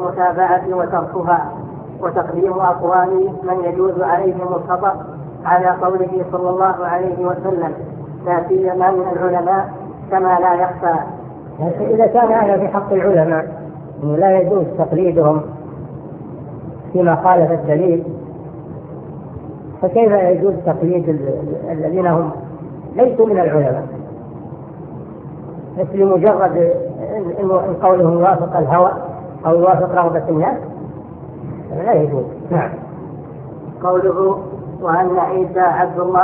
المتابعة وتركها، وتقديم أقوال من يجوز عليهم الخطأ على قوله صلى الله عليه وسلم، لا سيما من العلماء كما لا يخفى. إذا كان هذا في حق العلماء لا يجوز تقليدهم فيما خالف الدليل، فكيف يجوز تقليد الذين هم ليسوا من العلماء مثل مجرد إن قولهم يوافق الهوى أو يوافق رغبة الناس؟ لا يجوز. نعم. قوله وأن عيسى عبد الله